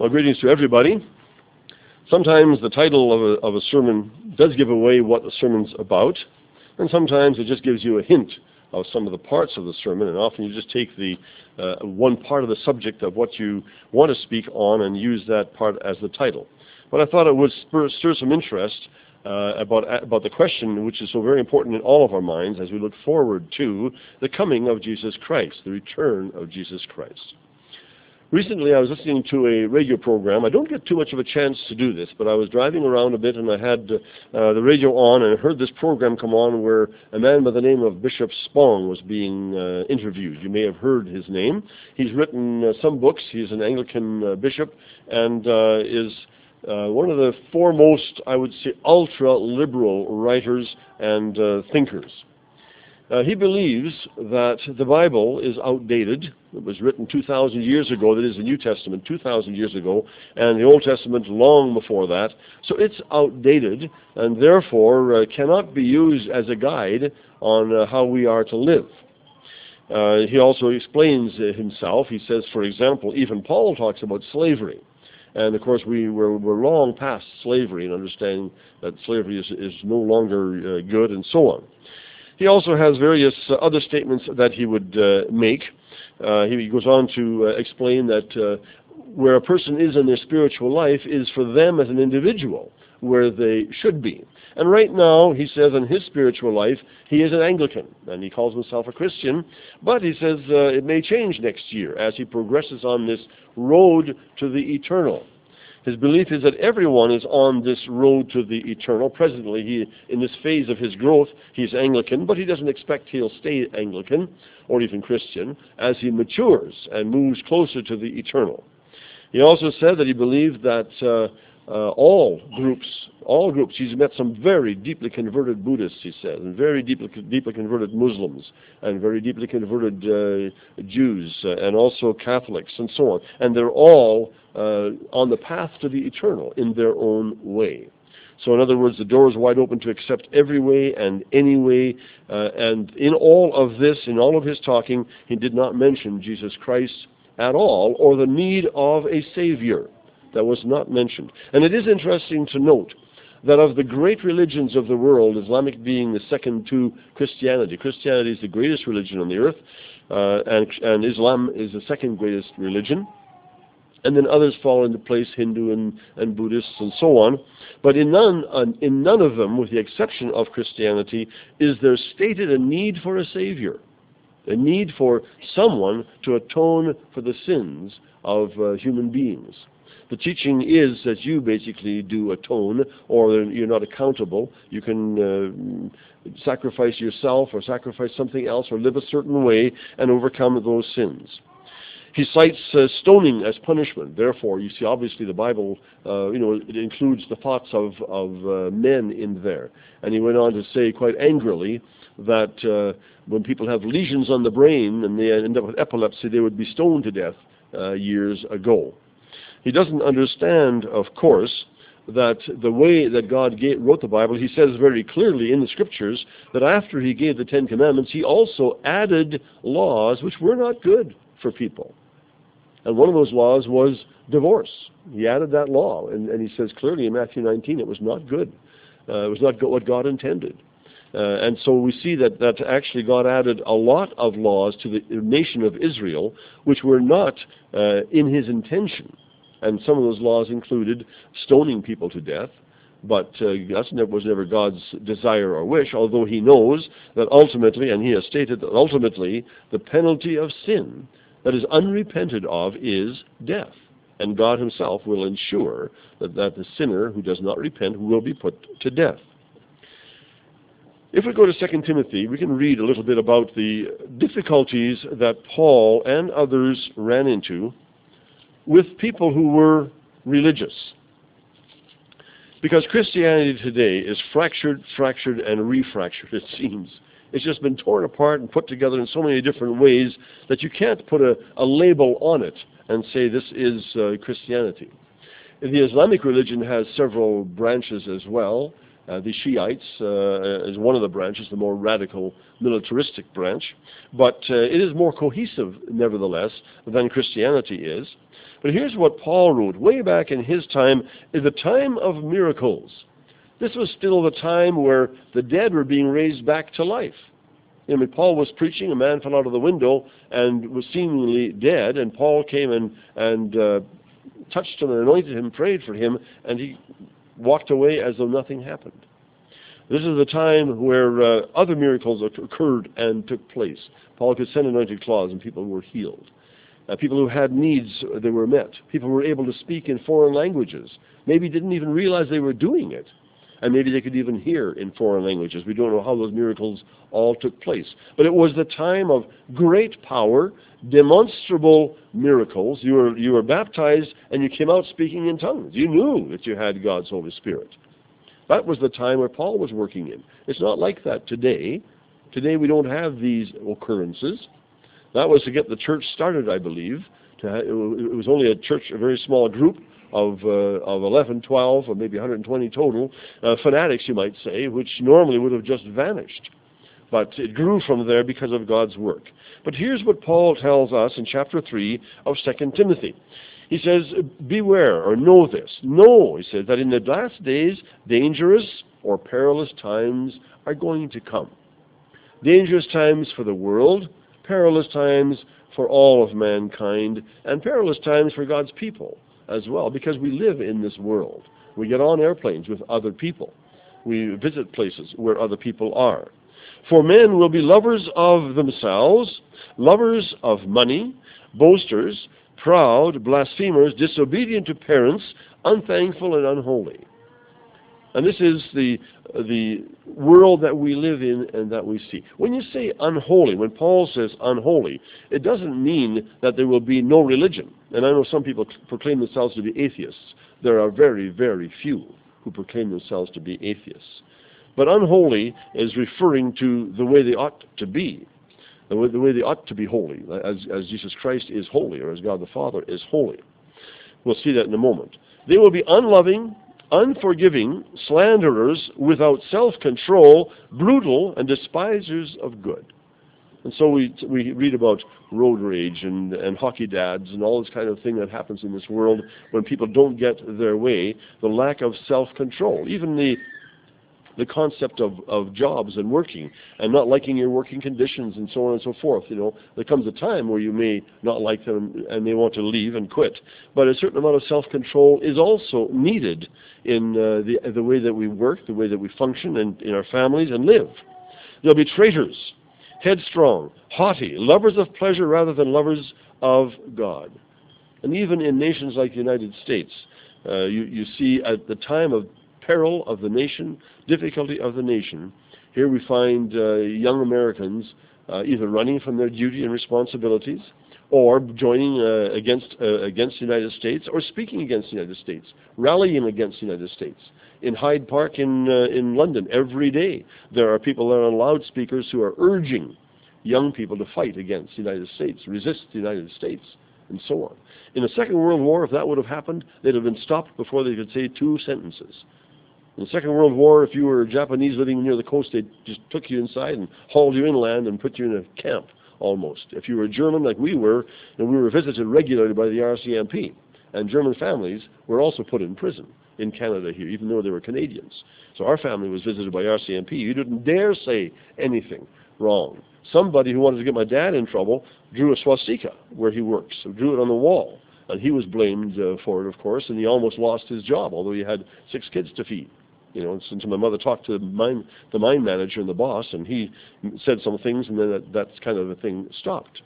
Well, greetings to everybody. Sometimes the title of a sermon does give away what the sermon's about, and sometimes it just gives you a hint of some of the parts of the sermon, and often you just take the one part of the subject of what you want to speak on and use that part as the title. But I thought it would stir some interest about the question which is so very important in all of our minds as we look forward to the coming of Jesus Christ, the return of Jesus Christ. Recently I was listening to a radio program. I don't get too much of a chance to do this, but I was driving around a bit and I had the radio on and I heard this program come on where a man by the name of Bishop Spong was being interviewed. You may have heard his name. He's written some books. He's an Anglican bishop and is one of the foremost, I would say, ultra-liberal writers and thinkers. He believes that the Bible is outdated. It was written 2,000 years ago, that is the New Testament 2,000 years ago, and the Old Testament long before that. So it's outdated and therefore cannot be used as a guide on how we are to live. He also explains himself. He says, for example, even Paul talks about slavery. And of course we're long past slavery and understanding that slavery is no longer good and so on. He also has various other statements that he would make. He goes on to explain that where a person is in their spiritual life is for them as an individual where they should be. And right now, he says in his spiritual life, he is an Anglican, and he calls himself a Christian, but he says it may change next year as he progresses on this road to the eternal. His belief is that everyone is on this road to the eternal. Presently, in this phase of his growth, he's Anglican, but he doesn't expect he'll stay Anglican or even Christian as he matures and moves closer to the eternal. He also said that he believed that all groups, he's met some very deeply converted Buddhists, he says, and very deeply converted Muslims, and very deeply converted Jews, and also Catholics, and so on. And they're all on the path to the eternal in their own way. So in other words, the door is wide open to accept every way and any way. And in all of this, in all of his talking, he did not mention Jesus Christ at all, or the need of a Savior. That was not mentioned. And it is interesting to note that of the great religions of the world, Islamic being the second to Christianity. Christianity is the greatest religion on the earth, and Islam is the second greatest religion. And then others fall into place, Hindu and Buddhists and so on. But in none of them, with the exception of Christianity, is there stated a need for a Savior, a need for someone to atone for the sins of human beings. The teaching is that you basically do atone, or you're not accountable. You can sacrifice yourself or sacrifice something else or live a certain way and overcome those sins. He cites stoning as punishment. Therefore, you see, obviously the Bible, it includes the thoughts of men in there. And he went on to say quite angrily that when people have lesions on the brain and they end up with epilepsy, they would be stoned to death years ago. He doesn't understand, of course, that the way that God wrote the Bible, he says very clearly in the Scriptures that after he gave the Ten Commandments, he also added laws which were not good for people. And one of those laws was divorce. He added that law, and he says clearly in Matthew 19 it was not good. It was not what God intended. And so we see that actually God added a lot of laws to the nation of Israel which were not in his intention. And some of those laws included stoning people to death, but that was never God's desire or wish, although he knows that ultimately, and he has stated that ultimately, the penalty of sin that is unrepented of is death. And God himself will ensure that the sinner who does not repent will be put to death. If we go to 2 Timothy, we can read a little bit about the difficulties that Paul and others ran into with people who were religious. Because Christianity today is fractured, and refractured, it seems. It's just been torn apart and put together in so many different ways that you can't put a label on it and say this is Christianity. The Islamic religion has several branches as well. The Shiites is one of the branches, the more radical militaristic branch, but it is more cohesive, nevertheless, than Christianity is. But here's what Paul wrote way back in his time, in the time of miracles. This was still the time where the dead were being raised back to life. You know, Paul was preaching, a man fell out of the window and was seemingly dead, and Paul came and touched him and anointed him, prayed for him, and he walked away as though nothing happened. This is the time where other miracles occurred and took place. Paul could send anointed cloths and people were healed. People who had needs, they were met. People were able to speak in foreign languages. Maybe didn't even realize they were doing it. And maybe they could even hear in foreign languages. We don't know how those miracles all took place. But it was the time of great power, demonstrable miracles. You were baptized and you came out speaking in tongues. You knew that you had God's Holy Spirit. That was the time where Paul was working in. It's not like that today. Today we don't have these occurrences. That was to get the church started, I believe. It was only a church, a very small group of 11, 12, or maybe 120 total, fanatics, you might say, which normally would have just vanished. But it grew from there because of God's work. But here's what Paul tells us in chapter 3 of 2 Timothy. He says, beware, or know this. Know, he says, that in the last days, dangerous or perilous times are going to come. Dangerous times for the world, perilous times for all of mankind, and perilous times for God's people as well, because we live in this world. We get on airplanes with other people. We visit places where other people are. For men will be lovers of themselves, lovers of money, boasters, proud, blasphemers, disobedient to parents, unthankful and unholy. And this is the world that we live in and that we see. When you say unholy, when Paul says unholy, it doesn't mean that there will be no religion. And I know some people proclaim themselves to be atheists. There are very, very few who proclaim themselves to be atheists. But unholy is referring to the way they ought to be. The way they ought to be holy, as Jesus Christ is holy, or as God the Father is holy. We'll see that in a moment. They will be unloving, unforgiving, slanderers, without self-control, brutal, and despisers of good. And so we read about road rage and hockey dads and all this kind of thing that happens in this world when people don't get their way, the lack of self-control, even the concept of jobs and working and not liking your working conditions and so on and so forth. You know, there comes a time where you may not like them and may want to leave and quit. But a certain amount of self-control is also needed in the way that we work, the way that we function and in our families and live. There'll be traitors, headstrong, haughty, lovers of pleasure rather than lovers of God. And even in nations like the United States, you see at the time of peril of the nation, difficulty of the nation, here we find young Americans either running from their duty and responsibilities or joining against the United States or speaking against the United States, rallying against the United States. In Hyde Park in London, every day, there are people there on loudspeakers who are urging young people to fight against the United States, resist the United States, and so on. In the Second World War, if that would have happened, they'd have been stopped before they could say two sentences. In the Second World War, if you were Japanese living near the coast, they just took you inside and hauled you inland and put you in a camp, almost. If you were German, like we were, and we were visited regularly by the RCMP, and German families were also put in prison in Canada here, even though they were Canadians. So our family was visited by RCMP. You didn't dare say anything wrong. Somebody who wanted to get my dad in trouble drew a swastika where he works, so drew it on the wall. And he was blamed for it, of course, and he almost lost his job, although he had 6 kids to feed. You know, so my mother talked to the mine manager and the boss, and he said some things, and then that's kind of the thing stopped.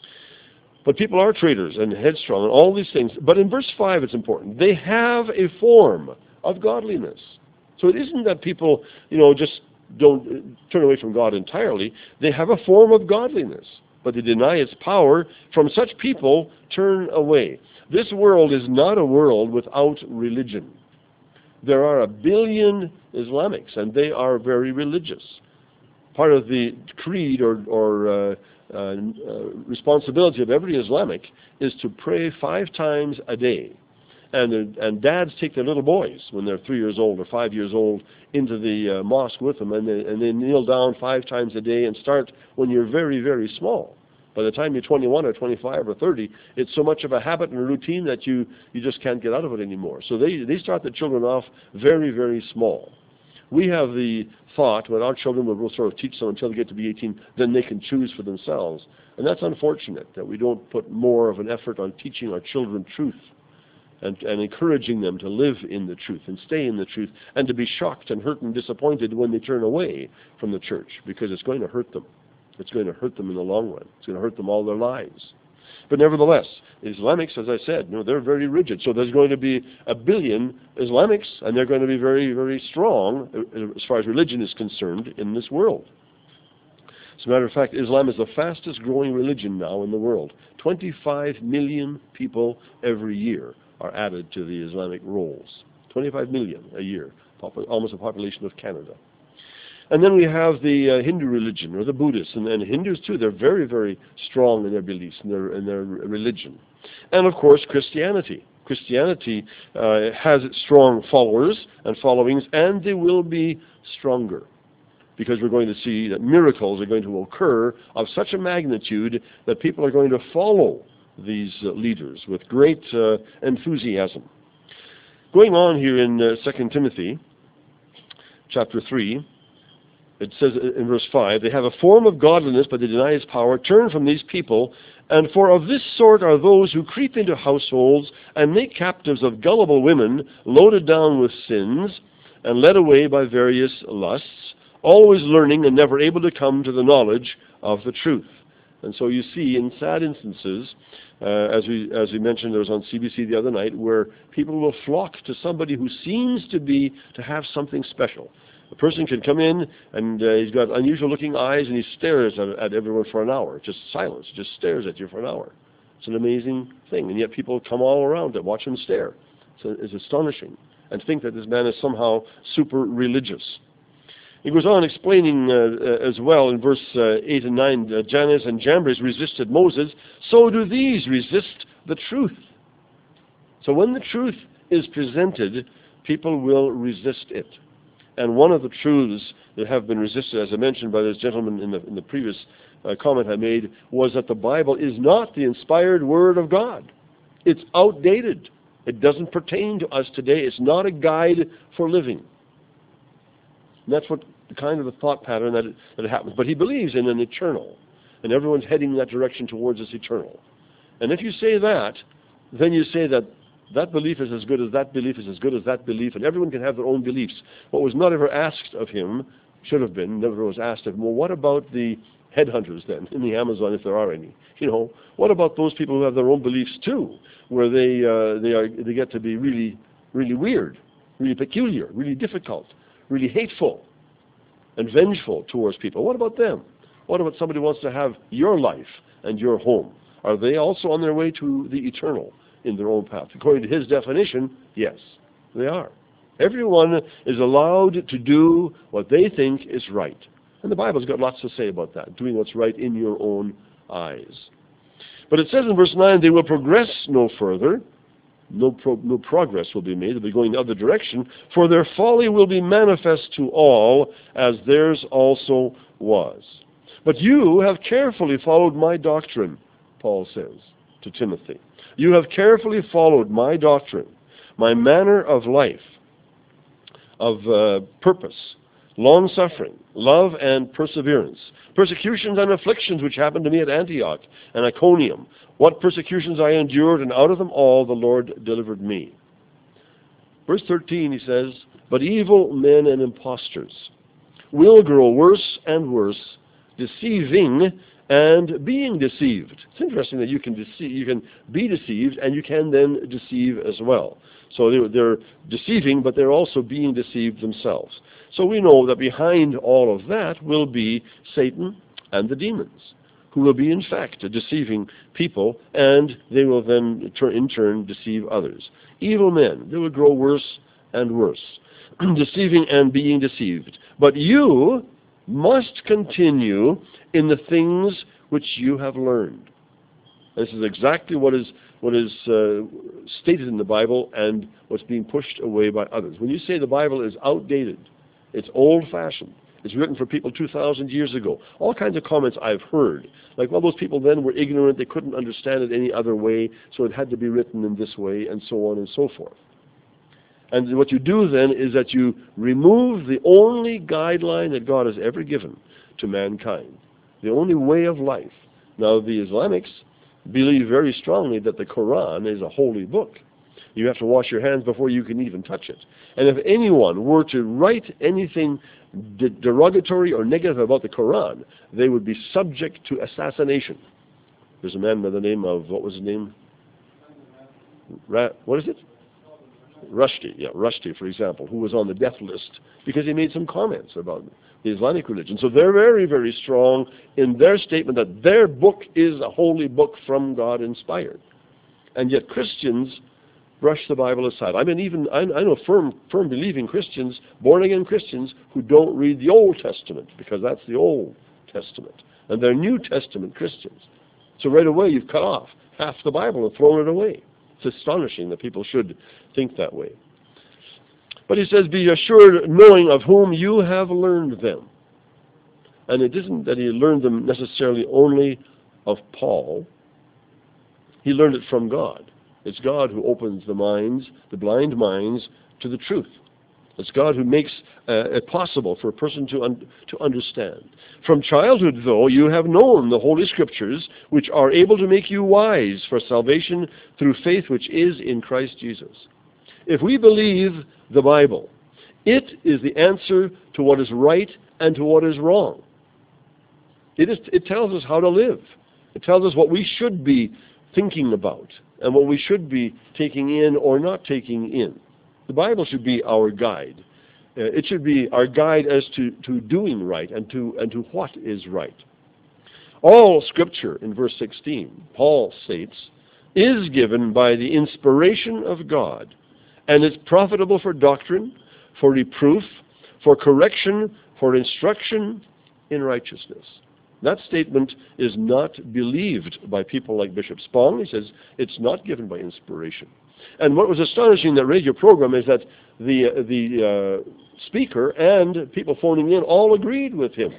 But people are traitors and headstrong and all these things. But in verse 5, it's important. They have a form of godliness. So it isn't that people, just don't turn away from God entirely. They have a form of godliness, but they deny its power. From such people, turn away. This world is not a world without religion. There are 1 billion Islamics, and they are very religious. Part of the creed or responsibility of every Islamic is to pray 5 times a day. And dads take their little boys when they're 3 years old or 5 years old into the mosque with them, and they kneel down 5 times a day and start when you're very, very small. By the time you're 21 or 25 or 30, it's so much of a habit and a routine that you just can't get out of it anymore. So they start the children off very, very small. We have the thought that our children will sort of teach them until they get to be 18, then they can choose for themselves. And that's unfortunate that we don't put more of an effort on teaching our children truth and encouraging them to live in the truth and stay in the truth and to be shocked and hurt and disappointed when they turn away from the church, because it's going to hurt them. It's going to hurt them in the long run. It's going to hurt them all their lives. But nevertheless, Islamics, as I said, they're very rigid. So there's going to be 1 billion Islamics, and they're going to be very, very strong as far as religion is concerned in this world. As a matter of fact, Islam is the fastest growing religion now in the world. 25 million people every year are added to the Islamic rolls. 25 million a year, almost the population of Canada. And then we have the Hindu religion, or the Buddhists, and Hindus too. They're very, very strong in their beliefs and their religion. And of course, Christianity. Christianity has strong followers and followings, and they will be stronger, because we're going to see that miracles are going to occur of such a magnitude that people are going to follow these leaders with great enthusiasm. Going on here in 2 Timothy chapter 3, it says in verse 5, they have a form of godliness, but they deny his power. Turn from these people, and for of this sort are those who creep into households and make captives of gullible women, loaded down with sins, and led away by various lusts, always learning and never able to come to the knowledge of the truth. And so you see in sad instances, as we mentioned, there was on CBC the other night, where people will flock to somebody who seems to have something special. A person can come in and he's got unusual looking eyes, and he stares at everyone for an hour. Just silence, just stares at you for an hour. It's an amazing thing, and yet people come all around to watch him stare. So it's astonishing, and think that this man is somehow super religious. He goes on explaining as well in verse 8 and 9, Jannes and Jambres resisted Moses, so do these resist the truth. So when the truth is presented, people will resist it. And one of the truths that have been resisted, as I mentioned by this gentleman in the previous comment I made, was that the Bible is not the inspired Word of God. It's outdated. It doesn't pertain to us today. It's not a guide for living. And that's what kind of the thought pattern that happens. But he believes in an eternal, and everyone's heading in that direction towards this eternal. And if you say that, then you say that belief is as good as that belief is as good as that belief, and everyone can have their own beliefs. What was not ever asked of him, should have been, never was asked of him, well, what about the headhunters then in the Amazon, if there are any? What about those people who have their own beliefs too, where they get to be really, really weird, really peculiar, really difficult, really hateful and vengeful towards people? What about them? What about somebody who wants to have your life and your home? Are they also on their way to the eternal in their own path? According to his definition, yes, they are. Everyone is allowed to do what they think is right. And the Bible's got lots to say about that, doing what's right in your own eyes. But it says in verse 9, they will progress no further. No progress will be made. They'll be going the other direction. For their folly will be manifest to all, as theirs also was. But you have carefully followed my doctrine, Paul says to Timothy. You have carefully followed my doctrine, my manner of life, of purpose, long-suffering, love, and perseverance, persecutions and afflictions which happened to me at Antioch and Iconium. What persecutions I endured, and out of them all the Lord delivered me. Verse 13, he says, but evil men and impostors will grow worse and worse, deceiving and being deceived. It's interesting that you can be deceived, and you can then deceive as well. So they're deceiving, but they're also being deceived themselves. So we know that behind all of that will be Satan and the demons, who will be in fact deceiving people, and they will then in turn deceive others. Evil men, they will grow worse and worse, deceiving and being deceived. But you must continue in the things which you have learned. This is exactly what is stated in the Bible and what's being pushed away by others. When you say the Bible is outdated, it's old-fashioned, it's written for people 2,000 years ago, all kinds of comments I've heard. Like, well, those people then were ignorant, they couldn't understand it any other way, so it had to be written in this way, and so on and so forth. And what you do then is that you remove the only guideline that God has ever given to mankind, the only way of life. Now, the Islamics believe very strongly that the Quran is a holy book. You have to wash your hands before you can even touch it. And if anyone were to write anything derogatory or negative about the Quran, they would be subject to assassination. There's a man by the name of, what was his name? What is it? Rushdie, for example, who was on the death list because he made some comments about the Islamic religion. So they're very, very strong in their statement that their book is a holy book from God inspired. And yet Christians brush the Bible aside. I know firm believing Christians, born-again Christians, who don't read the Old Testament because that's the Old Testament. And they're New Testament Christians. So right away you've cut off half the Bible and thrown it away. It's astonishing that people should think that way. But he says, be assured knowing of whom you have learned them. And it isn't that he learned them necessarily only of Paul. He learned it from God. It's God who opens the minds, the blind minds, to the truth. It's God who makes it possible for a person to understand. From childhood, though, you have known the Holy Scriptures, which are able to make you wise for salvation through faith which is in Christ Jesus. If we believe the Bible, it is the answer to what is right and to what is wrong. It tells us how to live. It tells us what we should be thinking about and what we should be taking in or not taking in. The Bible should be our guide. It should be our guide as to doing right and to what is right. All Scripture, in verse 16, Paul states, is given by the inspiration of God, and is profitable for doctrine, for reproof, for correction, for instruction in righteousness. That statement is not believed by people like Bishop Spong. He says it's not given by inspiration. And what was astonishing in that radio program is that the speaker and people phoning in all agreed with him.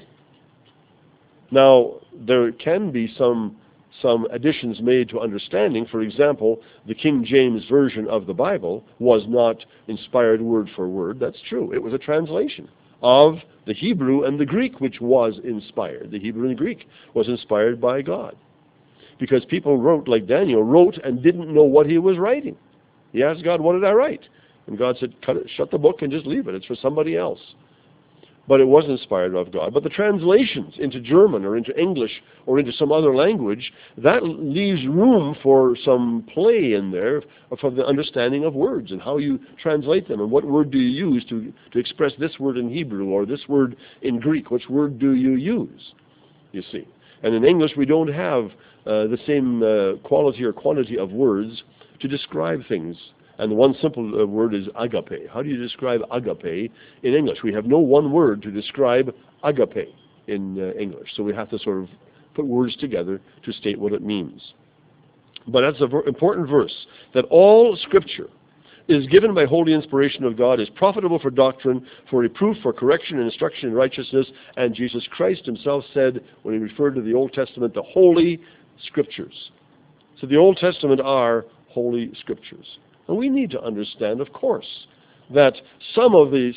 Now, there can be some additions made to understanding. For example, the King James Version of the Bible was not inspired word for word. That's true. It was a translation of the Hebrew and the Greek, which was inspired. The Hebrew and the Greek was inspired by God. Because people wrote, like Daniel, wrote and didn't know what he was writing. He asked God, what did I write? And God said, shut the book and just leave it. It's for somebody else. But it was inspired of God. But the translations into German or into English or into some other language, that leaves room for some play in there for the understanding of words and how you translate them and what word do you use to express this word in Hebrew or this word in Greek. Which word do you use, you see? And in English we don't have the same quality or quantity of words to describe things. And the one simple word is agape. How do you describe agape in English? We have no one word to describe agape in English. So we have to sort of put words together to state what it means. But that's an important verse, that all Scripture is given by holy inspiration of God, is profitable for doctrine, for reproof, for correction and instruction in righteousness. And Jesus Christ himself said, when he referred to the Old Testament, the Holy Scriptures. So the Old Testament are Holy Scriptures. And we need to understand, of course, that some of the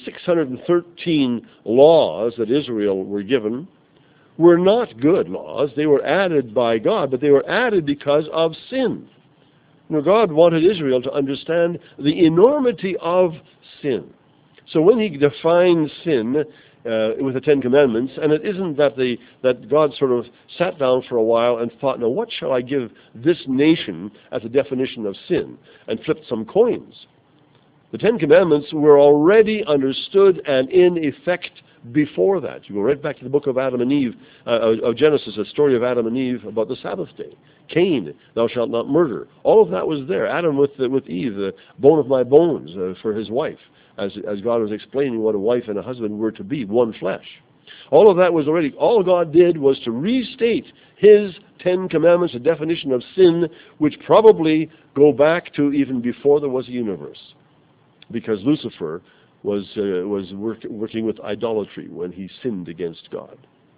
613 laws that Israel were given were not good laws. They were added by God, but they were added because of sin. You know, God wanted Israel to understand the enormity of sin. So when he defines sin with the Ten Commandments, and it isn't that God sort of sat down for a while and thought, now what shall I give this nation as a definition of sin, and flipped some coins. The Ten Commandments were already understood and in effect before that. You go right back to the book of Adam and Eve, of Genesis, the story of Adam and Eve about the Sabbath day. Cain, thou shalt not murder. All of that was there. Adam with Eve, the bone of my bones for his wife, as God was explaining what a wife and a husband were to be, one flesh. All of that was already, all God did was to restate his 10 commandments, a definition of sin, which probably go back to even before there was a universe. Because Lucifer was working with idolatry when he sinned against God.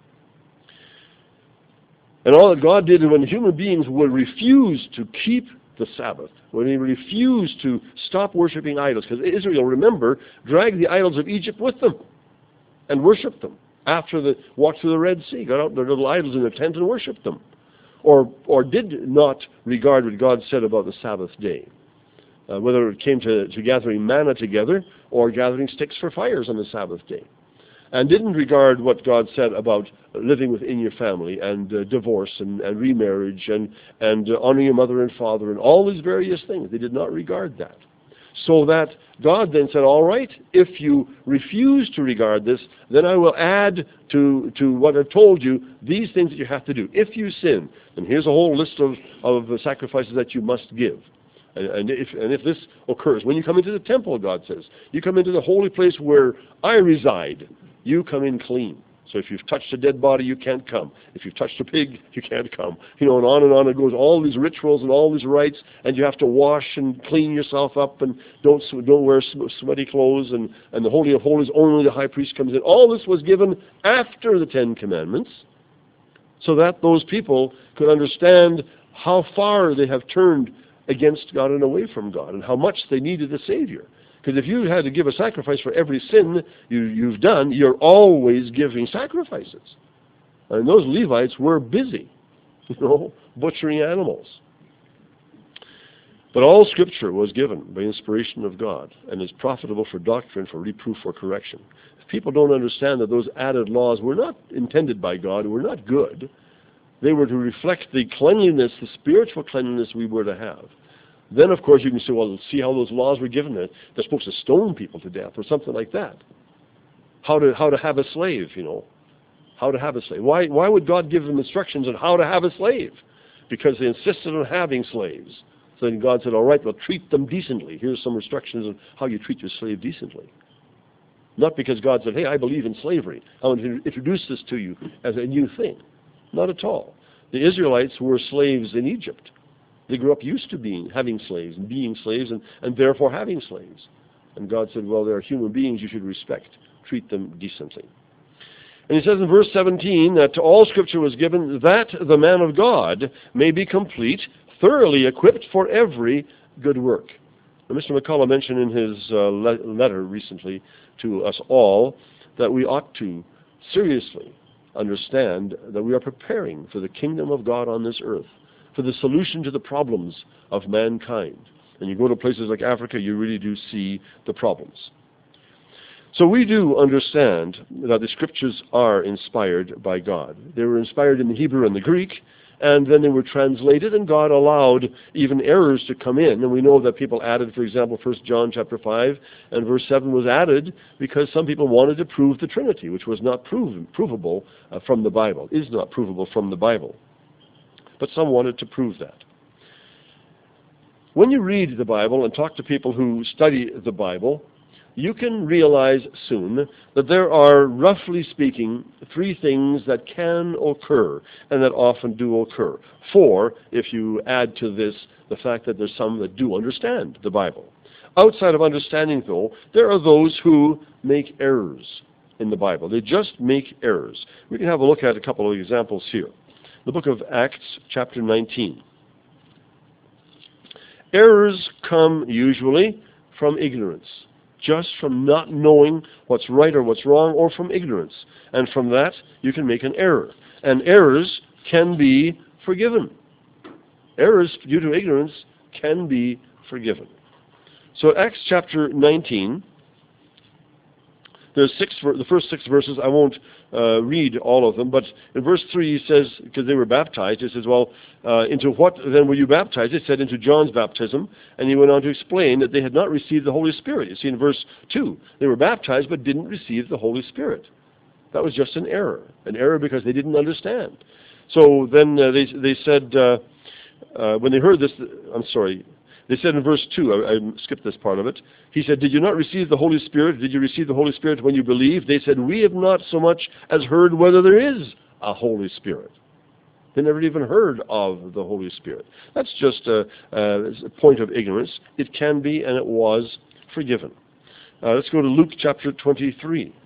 And all that God did when human beings would refuse to keep the Sabbath, when they refused to stop worshiping idols, because Israel, remember, dragged the idols of Egypt with them and worshipped them. After the walk through the Red Sea, got out their little idols in their tent and worshipped them. Or did not regard what God said about the Sabbath day. Whether it came to gathering manna together or gathering sticks for fires on the Sabbath day. And didn't regard what God said about living within your family and divorce and remarriage and honoring your mother and father and all these various things. They did not regard that. So that God then said, all right, if you refuse to regard this, then I will add to what I've told you these things that you have to do. If you sin, and here's a whole list of sacrifices that you must give. And if this occurs, when you come into the temple, God says, you come into the holy place where I reside, you come in clean. So if you've touched a dead body, you can't come. If you've touched a pig, you can't come. And on it goes, all these rituals and all these rites, and you have to wash and clean yourself up and don't wear sweaty clothes, and the Holy of Holies, only the high priest comes in. All this was given after the 10 Commandments so that those people could understand how far they have turned against God and away from God and how much they needed a Savior. Because if you had to give a sacrifice for every sin you've done, you're always giving sacrifices. And those Levites were busy, butchering animals. But all Scripture was given by inspiration of God and is profitable for doctrine, for reproof, for correction. If people don't understand that those added laws were not intended by God, were not good, they were to reflect the cleanliness, the spiritual cleanliness we were to have. Then, of course, you can say, well, see how those laws were given. They're supposed to stone people to death or something like that. How to have a slave, How to have a slave. Why would God give them instructions on how to have a slave? Because they insisted on having slaves. So then God said, all right, well, treat them decently. Here's some instructions on how you treat your slave decently. Not because God said, hey, I believe in slavery. I want to introduce this to you as a new thing. Not at all. The Israelites were slaves in Egypt. They grew up used to having slaves and being slaves and therefore having slaves. And God said, well, they're human beings you should respect. Treat them decently. And he says in verse 17 that all Scripture was given that the man of God may be complete, thoroughly equipped for every good work. Now, Mr. McCullough mentioned in his letter recently to us all that we ought to seriously understand that we are preparing for the kingdom of God on this earth, for the solution to the problems of mankind. And you go to places like Africa, you really do see the problems. So we do understand that the Scriptures are inspired by God. They were inspired in the Hebrew and the Greek, and then they were translated, and God allowed even errors to come in. And we know that people added, for example, 1 John chapter 5 and verse 7 was added because some people wanted to prove the Trinity, which was not provable from the Bible, is not provable from the Bible. But some wanted to prove that. When you read the Bible and talk to people who study the Bible, you can realize soon that there are, roughly speaking, 3 things that can occur and that often do occur. 4, if you add to this the fact that there's some that do understand the Bible. Outside of understanding, though, there are those who make errors in the Bible. They just make errors. We can have a look at a couple of examples here. The book of Acts, chapter 19. Errors come usually from ignorance. Just from not knowing what's right or what's wrong, or from ignorance. And from that, you can make an error. And errors can be forgiven. Errors due to ignorance can be forgiven. So Acts chapter 19, there's the first 6 verses. I won't read all of them, but in verse 3 he says, because they were baptized, he says, well, into what then were you baptized? It said into John's baptism, and he went on to explain that they had not received the Holy Spirit. You see in verse 2, they were baptized but didn't receive the Holy Spirit. That was just an error because they didn't understand. So then they said, when they heard this, They said in verse 2, I skipped this part of it. He said, did you not receive the Holy Spirit? Did you receive the Holy Spirit when you believed? They said, we have not so much as heard whether there is a Holy Spirit. They never even heard of the Holy Spirit. That's just a point of ignorance. It can be, and it was, forgiven. Let's go to Luke chapter 23.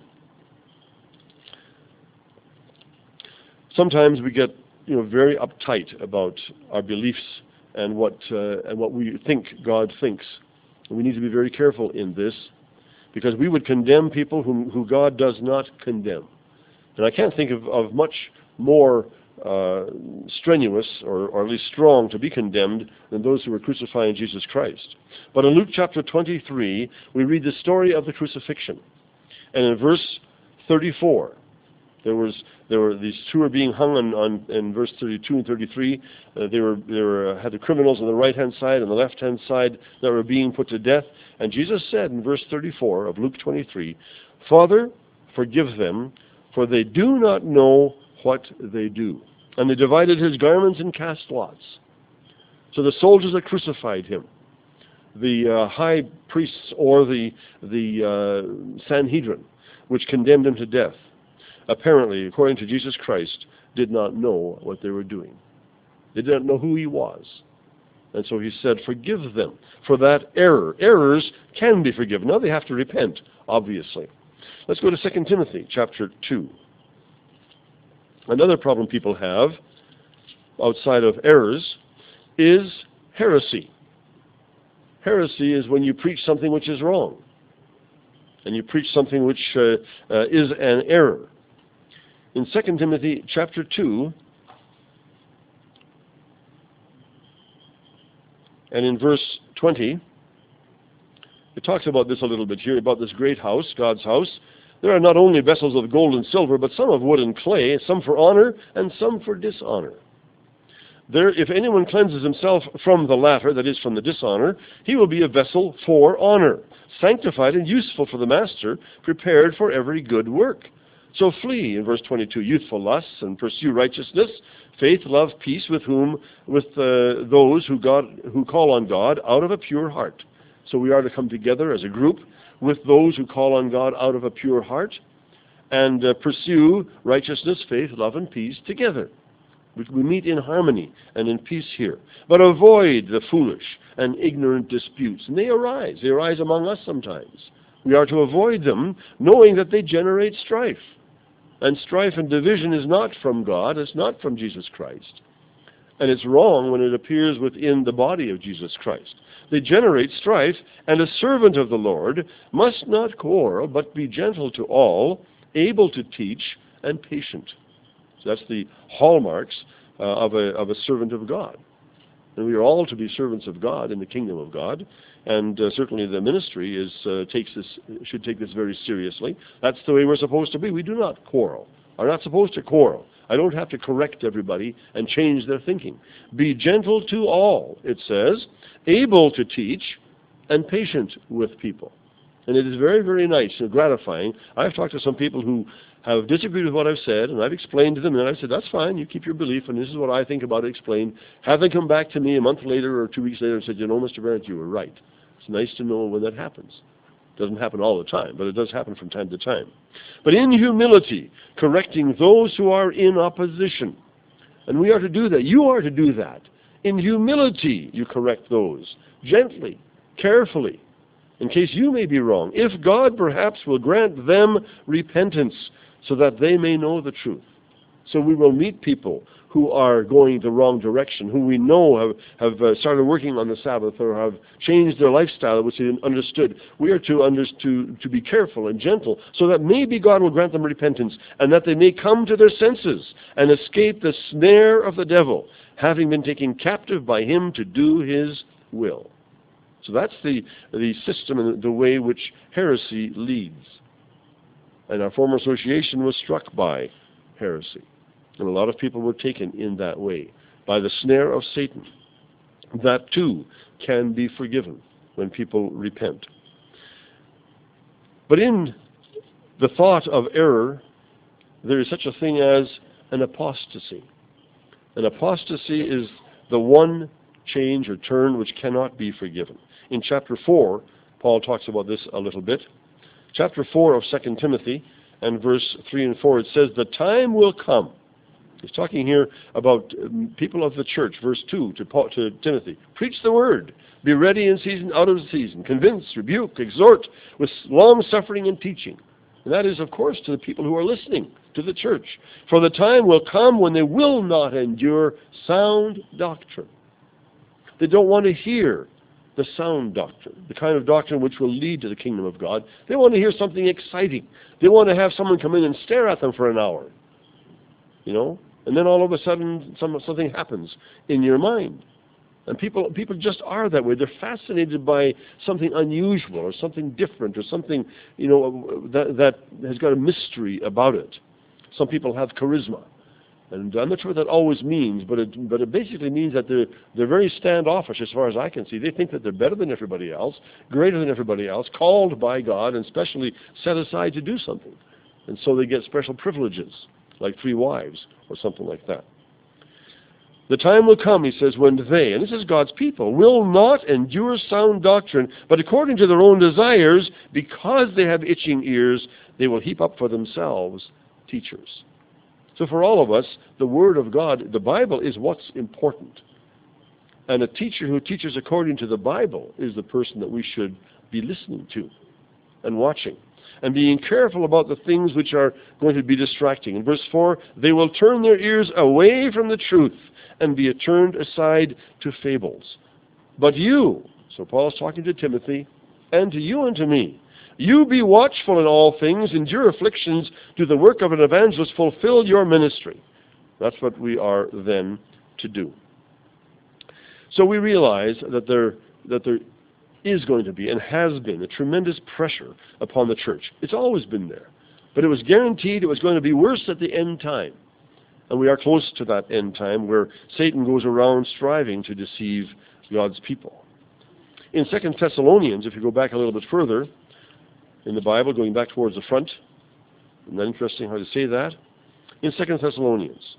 Sometimes we get very uptight about our beliefs and what we think God thinks. And we need to be very careful in this, because we would condemn people who God does not condemn. And I can't think of much more strenuous or at least strong to be condemned than those who were crucifying Jesus Christ. But in Luke chapter 23, we read the story of the crucifixion. And in verse 34, there were these two were being hung on in verse 32 and 33. They had the criminals on the right-hand side and the left-hand side that were being put to death. And Jesus said in verse 34 of Luke 23, Father, forgive them, for they do not know what they do. And they divided his garments and cast lots. So the soldiers that crucified him, the high priests or the Sanhedrin, which condemned him to death, apparently, according to Jesus Christ, did not know what they were doing. They didn't know who he was. And so he said, forgive them for that error. Errors can be forgiven. Now they have to repent, obviously. Let's go to 2 Timothy chapter 2. Another problem people have, outside of errors, is heresy. Heresy is when you preach something which is wrong, and you preach something which is an error. In 2 Timothy chapter 2, and in verse 20, it talks about this a little bit here, about this great house, God's house. There are not only vessels of gold and silver, but some of wood and clay, some for honor and some for dishonor. If anyone cleanses himself from the latter, that is, from the dishonor, he will be a vessel for honor, sanctified and useful for the master, prepared for every good work. So flee, in verse 22, youthful lusts, and pursue righteousness, faith, love, peace, with those who call on God out of a pure heart. So we are to come together as a group with those who call on God out of a pure heart, and pursue righteousness, faith, love, and peace together. We meet in harmony and in peace here. But avoid the foolish and ignorant disputes. And they arise among us sometimes. We are to avoid them, knowing that they generate strife. And strife and division is not from God, it's not from Jesus Christ. And it's wrong when it appears within the body of Jesus Christ. They generate strife, and a servant of the Lord must not quarrel, but be gentle to all, able to teach, and patient. So that's the hallmarks of a servant of God. And we are all to be servants of God in the kingdom of God. And certainly the ministry should take this very seriously. That's the way we're supposed to be. We do not quarrel, are not supposed to quarrel. I don't have to correct everybody and change their thinking. Be gentle to all, it says, able to teach, and patient with people. And it is very, very nice and gratifying. I've talked to some people who have disagreed with what I've said, and I've explained to them, and I've said, that's fine, you keep your belief, and this is what I think about it, explain. Have they come back to me a month later or 2 weeks later and said, Mr. Barrett, you were right. It's nice to know when that happens. It doesn't happen all the time, but it does happen from time to time. But in humility, correcting those who are in opposition. And we are to do that. You are to do that. In humility, you correct those. Gently, carefully, in case you may be wrong. If God perhaps will grant them repentance so that they may know the truth. So we will meet people who are going the wrong direction, who we know have started working on the Sabbath or have changed their lifestyle, which they understood. We are to be careful and gentle so that maybe God will grant them repentance and that they may come to their senses and escape the snare of the devil, having been taken captive by him to do his will. So that's the system and the way which heresy leads. And our former association was struck by heresy. And a lot of people were taken in that way, by the snare of Satan. That too can be forgiven when people repent. But in the thought of error, there is such a thing as an apostasy. An apostasy is the one change or turn which cannot be forgiven. In chapter 4, Paul talks about this a little bit. Chapter 4 of 2 Timothy and verse 3 and 4, it says, "The time will come." He's talking here about people of the church. Verse 2 to Timothy, "Preach the word. Be ready in season, out of season. Convince, rebuke, exhort with long suffering and teaching." And that is, of course, to the people who are listening to the church. "For the time will come when they will not endure sound doctrine." They don't want to hear the sound doctrine, the kind of doctrine which will lead to the kingdom of God. They want to hear something exciting. They want to have someone come in and stare at them for an hour. And then all of a sudden something happens in your mind. And people just are that way. They're fascinated by something unusual or something different or something, that has got a mystery about it. Some people have charisma. And I'm not sure what that always means, but it basically means that they're very standoffish as far as I can see. They think that they're better than everybody else, greater than everybody else, called by God and specially set aside to do something. And so they get special privileges, like 3 wives or something like that. "The time will come," he says, "when they," and this is God's people, "will not endure sound doctrine, but according to their own desires, because they have itching ears, they will heap up for themselves teachers." So for all of us, the Word of God, the Bible, is what's important. And a teacher who teaches according to the Bible is the person that we should be listening to and watching, and being careful about the things which are going to be distracting. In verse 4, "They will turn their ears away from the truth and be turned aside to fables. But you," so Paul's talking to Timothy, "and to you and to me, you be watchful in all things, endure afflictions, do the work of an evangelist, fulfill your ministry." That's what we are then to do. So we realize that there is going to be and has been a tremendous pressure upon the church. It's always been there. But it was guaranteed it was going to be worse at the end time. And we are close to that end time where Satan goes around striving to deceive God's people. In 2 Thessalonians, if you go back a little bit further in the Bible, going back towards the front, isn't that interesting how to say that? In 2 Thessalonians,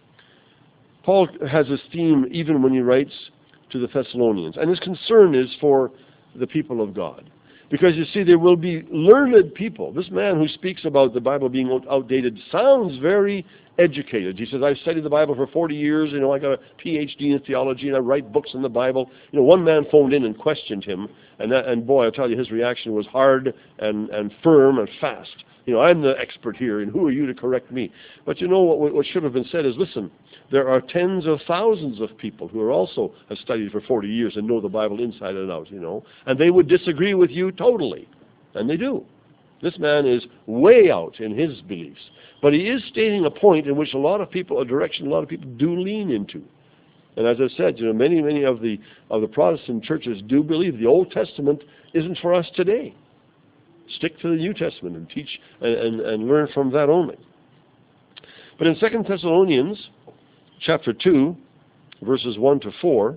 Paul has this theme even when he writes to the Thessalonians. And his concern is for the people of God. Because you see, there will be learned people. This man who speaks about the Bible being outdated sounds very educated. He says, "I've studied the Bible for 40 years. I got a PhD in theology, and I write books on the Bible." One man phoned in and questioned him, and boy, I'll tell you, his reaction was hard and firm and fast. "I'm the expert here, and who are you to correct me?" But what should have been said is, listen, there are tens of thousands of people who are also have studied for 40 years and know the Bible inside and out, and they would disagree with you totally, and they do. This man is way out in his beliefs, but he is stating a point in which a lot of people do lean into. And as I said, many of the Protestant churches do believe the Old Testament isn't for us today. Stick to the New Testament and teach and learn from that only. But in 2 Thessalonians chapter 2, verses 1 to 4,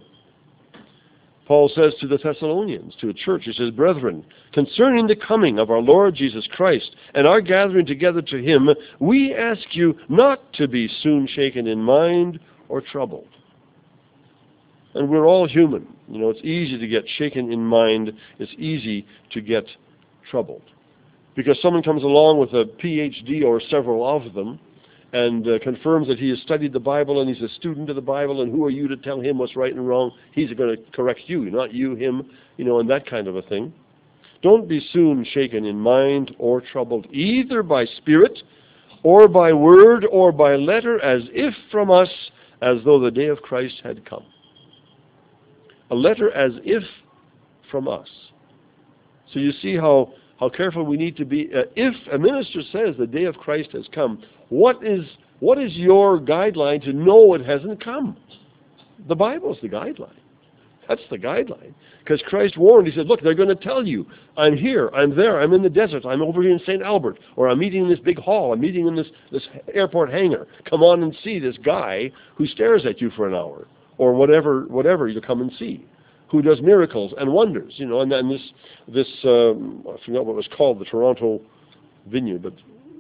Paul says to the Thessalonians, to a church, he says, "Brethren, concerning the coming of our Lord Jesus Christ and our gathering together to him, we ask you not to be soon shaken in mind or troubled." And we're all human. It's easy to get shaken in mind. It's easy to get troubled. Because someone comes along with a PhD or several of them and confirms that he has studied the Bible and he's a student of the Bible, and who are you to tell him what's right and wrong? He's going to correct you, not you, him, and that kind of a thing. "Don't be soon shaken in mind or troubled, either by spirit or by word or by letter, as if from us, as though the day of Christ had come." A letter as if from us. So you see how careful we need to be. If a minister says the day of Christ has come, what is your guideline to know it hasn't come? The Bible's the guideline. That's the guideline. Because Christ warned, he said, "Look, they're going to tell you, I'm here, I'm there, I'm in the desert, I'm over here in St. Albert, or I'm meeting in this big hall, I'm meeting in this airport hangar. Come on and see this guy who stares at you for an hour," or whatever you come and see, who does miracles and wonders, and then this I forgot what it was called, the Toronto venue, but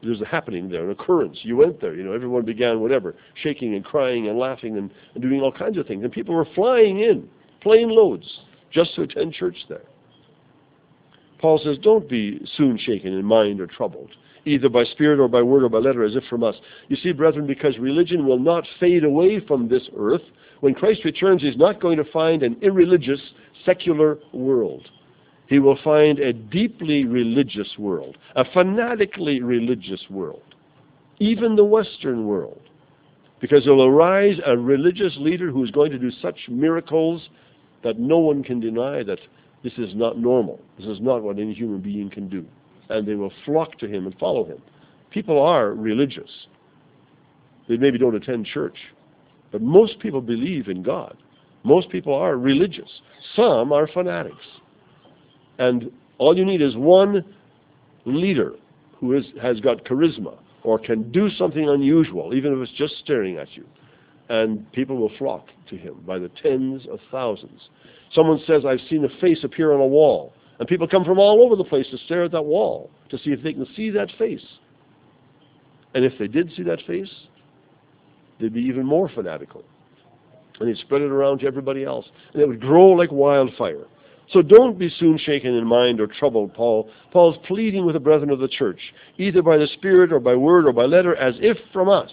there's a happening there, an occurrence. You went there, everyone began whatever, shaking and crying and laughing and doing all kinds of things. And people were flying in, plane loads, just to attend church there. Paul says, don't be soon shaken in mind or troubled, either by spirit or by word or by letter, as if from us. You see, brethren, because religion will not fade away from this earth, when Christ returns, he's not going to find an irreligious, secular world. He will find a deeply religious world, a fanatically religious world, even the Western world, because there will arise a religious leader who is going to do such miracles that no one can deny that this is not normal. This is not what any human being can do. And they will flock to him and follow him. People are religious. They maybe don't attend church, but most people believe in God. Most people are religious. Some are fanatics. And all you need is one leader who has got charisma or can do something unusual, even if it's just staring at you. And people will flock to him by the tens of thousands. Someone says, I've seen a face appear on a wall. And people come from all over the place to stare at that wall to see if they can see that face. And if they did see that face, they'd be even more fanatical. And they'd spread it around to everybody else. And it would grow like wildfire. So don't be soon shaken in mind or troubled, Paul. Paul's pleading with the brethren of the church, either by the Spirit or by word or by letter, as if from us.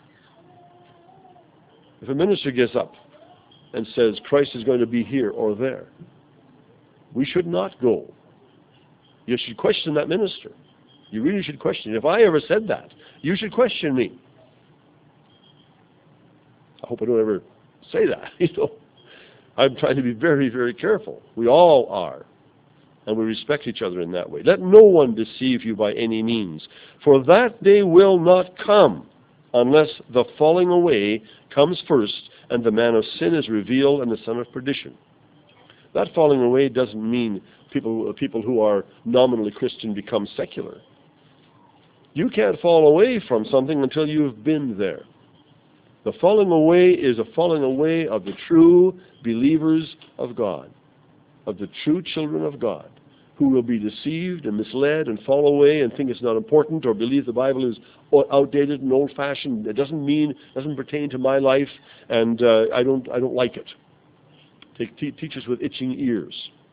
If a minister gets up and says Christ is going to be here or there, we should not go. You should question that minister. You really should question. If I ever said that, you should question me. I hope I don't ever say that. I'm trying to be very, very careful. We all are. And we respect each other in that way. Let no one deceive you by any means, for that day will not come unless the falling away comes first and the man of sin is revealed and the son of perdition. That falling away doesn't mean people who are nominally Christian become secular. You can't fall away from something until you've been there. The falling away is a falling away of the true believers of God, of the true children of God, who will be deceived and misled and fall away and think it's not important or believe the Bible is outdated and old-fashioned. It doesn't pertain to my life, and I don't like it. Take teachers with itching ears.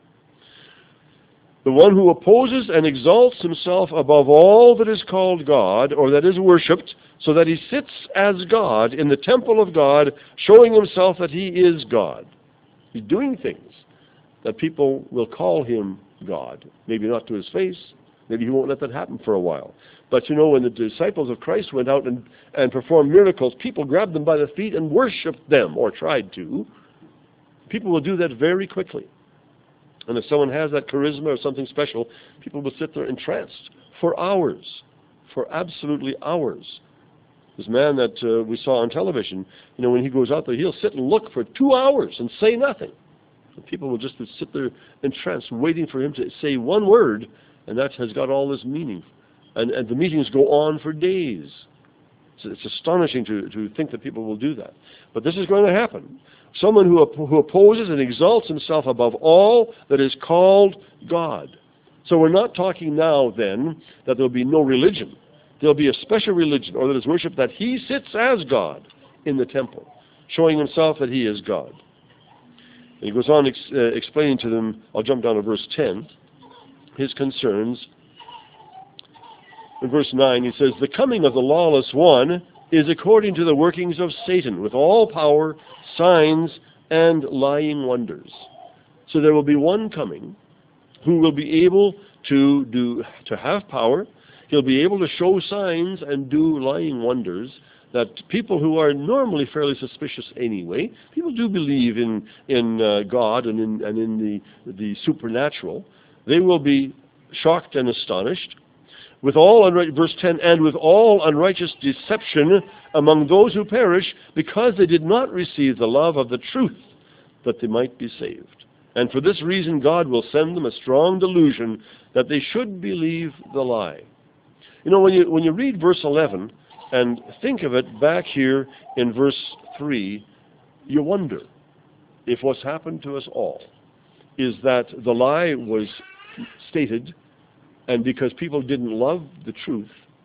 The one who opposes and exalts himself above all that is called God or that is worshipped, so that he sits as God in the temple of God, showing himself that he is God. He's doing things that people will call him God. Maybe not to his face. Maybe he won't let that happen for a while. But when the disciples of Christ went out and performed miracles, people grabbed them by the feet and worshipped them, or tried to. People will do that very quickly. And if someone has that charisma or something special, people will sit there entranced for hours, for absolutely hours. This man that we saw on television, when he goes out there, he'll sit and look for 2 hours and say nothing. And people will just sit there entranced, waiting for him to say one word, and that has got all this meaning. And the meetings go on for days. So it's astonishing to think that people will do that. But this is going to happen. Someone who opposes and exalts himself above all that is called God. So we're not talking now then that there'll be no religion. There'll be a special religion, or that is worship, that he sits as God in the temple, showing himself that he is God. And he goes on explaining to them, I'll jump down to verse 10, his concerns. In verse 9 he says, the coming of the lawless one is according to the workings of Satan, with all power, signs, and lying wonders. So there will be one coming who will be able to have power. He'll be able to show signs and do lying wonders that people who are normally fairly suspicious anyway, people do believe in God and in the supernatural. They will be shocked and astonished. Verse 10, and with all unrighteous deception among those who perish, because they did not receive the love of the truth, that they might be saved. And for this reason God will send them a strong delusion, that they should believe the lie. When you read verse 11 and think of it back here in verse 3, you wonder if what's happened to us all is that the lie was stated, and because people didn't love the truth,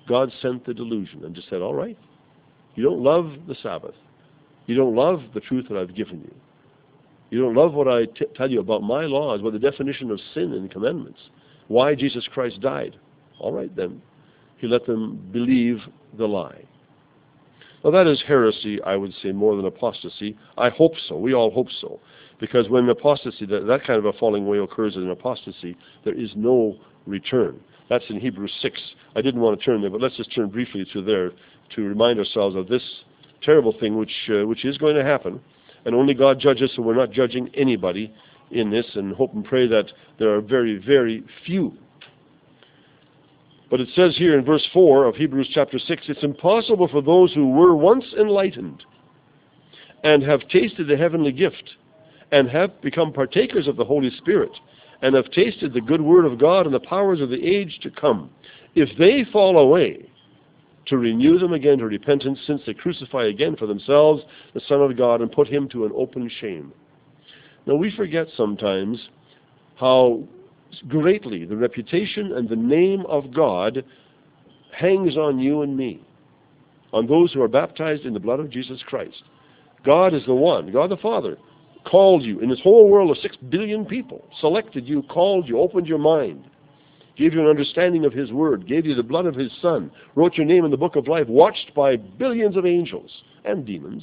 God sent the delusion and just said, all right, you don't love the Sabbath. You don't love the truth that I've given you. You don't love what I tell you about my laws, about the definition of sin and commandments, why Jesus Christ died. All right, then. He let them believe the lie. Well, that is heresy, I would say, more than apostasy. I hope so. We all hope so. Because when apostasy, that kind of a falling away occurs in apostasy, there is no return. That's in Hebrews 6. I didn't want to turn there, but let's just turn briefly to there to remind ourselves of this terrible thing which is going to happen. And only God judges, so we're not judging anybody in this, and hope and pray that there are very, very few. But it says here in verse 4 of Hebrews chapter 6, it's impossible for those who were once enlightened and have tasted the heavenly gift and have become partakers of the Holy Spirit and have tasted the good word of God and the powers of the age to come, if they fall away, to renew them again to repentance, since they crucify again for themselves the Son of God and put him to an open shame. Now we forget sometimes how greatly the reputation and the name of God hangs on you and me, on those who are baptized in the blood of Jesus Christ. God is the one, God the Father, called you in this whole world of 6 billion people, selected you, called you, opened your mind, gave you an understanding of his word, gave you the blood of his Son, wrote your name in the book of life, watched by billions of angels and demons.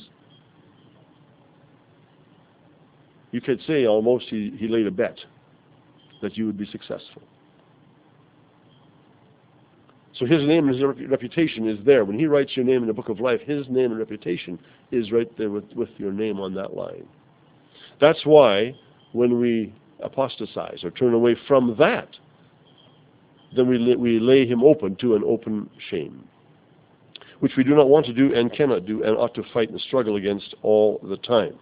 You could say almost he laid a bet that you would be successful. So his name and his reputation is there. When he writes your name in the book of life, his name and reputation is right there with your name on that line. That's why when we apostatize or turn away from that, then we lay him open to an open shame, which we do not want to do and cannot do and ought to fight and struggle against all the time.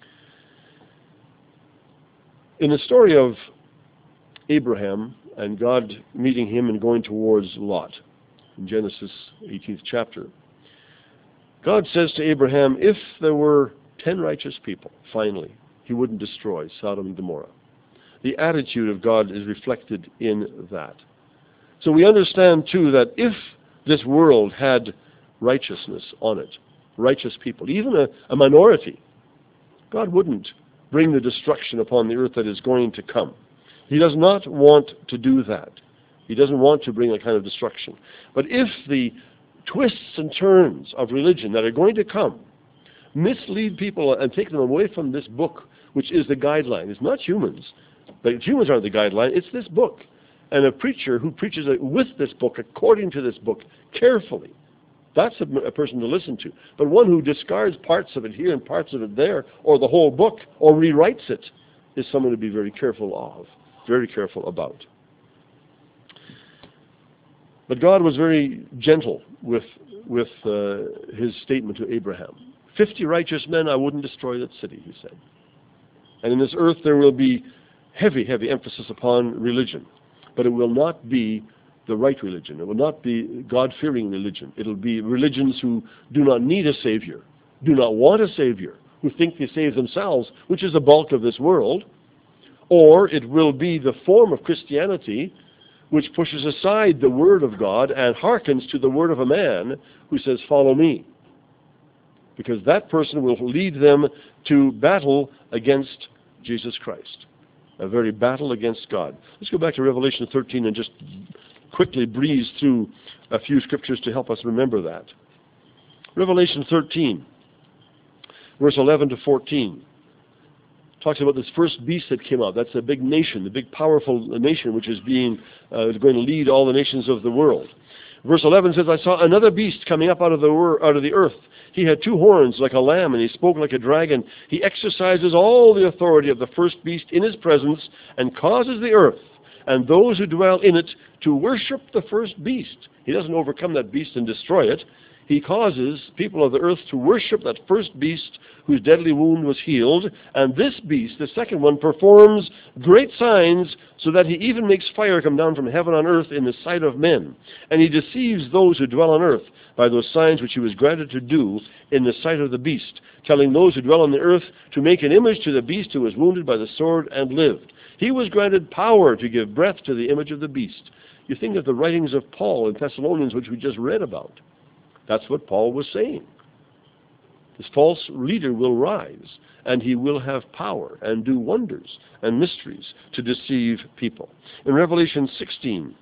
In the story of Abraham and God meeting him and going towards Lot, in Genesis 18th chapter, God says to Abraham, if there were 10 righteous people, finally, he wouldn't destroy Sodom and Gomorrah. The attitude of God is reflected in that. So we understand, too, that if this world had righteousness on it, righteous people, even a minority, God wouldn't bring the destruction upon the earth that is going to come. He does not want to do that. He doesn't want to bring that kind of destruction. But if the twists and turns of religion that are going to come mislead people and take them away from this book, which is the guideline, it's not humans. But humans aren't the guideline, it's this book. And a preacher who preaches with this book, according to this book, carefully, that's a person to listen to. But one who discards parts of it here and parts of it there, or the whole book, or rewrites it, is someone to be very careful of, very careful about. But God was very gentle with his statement to Abraham. 50 righteous men, I wouldn't destroy that city, he said. And in this earth there will be heavy, heavy emphasis upon religion. But it will not be the right religion. It will not be God-fearing religion. It will be religions who do not need a Savior, do not want a Savior, who think they save themselves, which is the bulk of this world. Or it will be the form of Christianity which pushes aside the Word of God and hearkens to the word of a man who says, follow me. Because that person will lead them to battle against Jesus Christ. A very battle against God. Let's go back to Revelation 13 and just quickly breeze through a few scriptures to help us remember that. Revelation 13, verse 11 to 14, talks about this first beast that came out. That's a big nation, the big powerful nation which is going to lead all the nations of the world. Verse 11 says, I saw another beast coming up out of the earth. He had 2 horns like a lamb, and he spoke like a dragon. He exercises all the authority of the first beast in his presence, and causes the earth and those who dwell in it to worship the first beast. He doesn't overcome that beast and destroy it. He causes people of the earth to worship that first beast whose deadly wound was healed. And this beast, the second one, performs great signs, so that he even makes fire come down from heaven on earth in the sight of men. And he deceives those who dwell on earth by those signs which he was granted to do in the sight of the beast, telling those who dwell on the earth to make an image to the beast who was wounded by the sword and lived. He was granted power to give breath to the image of the beast. You think of the writings of Paul in Thessalonians, which we just read about. That's what Paul was saying. This false leader will rise, and he will have power and do wonders and mysteries to deceive people. In Revelation 16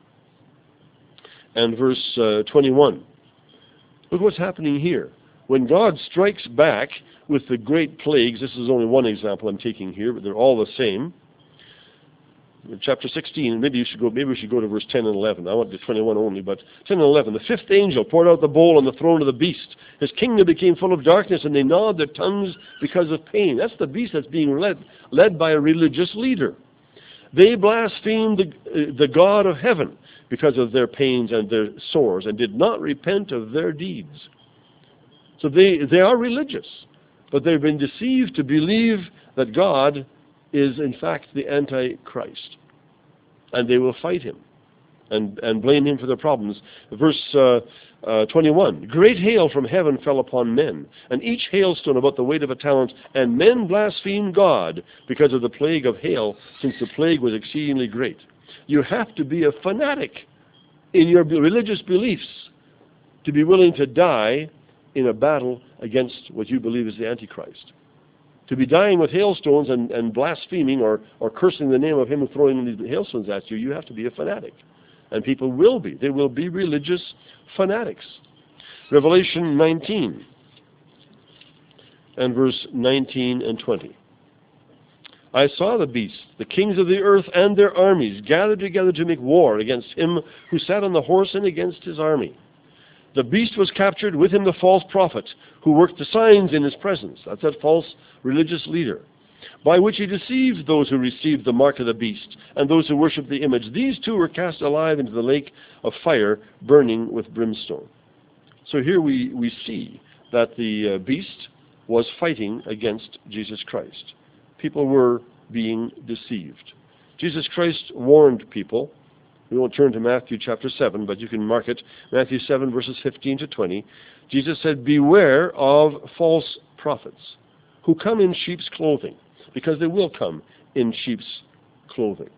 and verse 21, look what's happening here. When God strikes back with the great plagues, this is only one example I'm taking here, but they're all the same. In chapter 16, maybe we should go to verse 10 and 11. I want the 21 only, but 10 and 11. The fifth angel poured out the bowl on the throne of the beast. His kingdom became full of darkness, and they gnawed their tongues because of pain. That's the beast that's being led by a religious leader. They blasphemed the God of heaven because of their pains and their sores, and did not repent of their deeds. So they are religious, but they've been deceived to believe that God is in fact the Antichrist. And they will fight him and blame him for their problems. Verse 21, great hail from heaven fell upon men, and each hailstone about the weight of a talent, and men blasphemed God because of the plague of hail, since the plague was exceedingly great. You have to be a fanatic in your religious beliefs to be willing to die in a battle against what you believe is the Antichrist. To be dying with hailstones and blaspheming or cursing the name of him who's throwing the hailstones at you, you have to be a fanatic. And people will be. They will be religious fanatics. Revelation 19 and verse 19 and 20. I saw the beasts, the kings of the earth and their armies, gathered together to make war against him who sat on the horse and against his army. The beast was captured, with him the false prophet, who worked the signs in his presence. That's that false religious leader, by which he deceived those who received the mark of the beast and those who worshipped the image. These two were cast alive into the lake of fire, burning with brimstone. So here we see that the beast was fighting against Jesus Christ. People were being deceived. Jesus Christ warned people. We won't turn to Matthew chapter 7, but you can mark it. Matthew 7, verses 15 to 20. Jesus said, beware of false prophets who come in sheep's clothing, because they will come in sheep's clothing.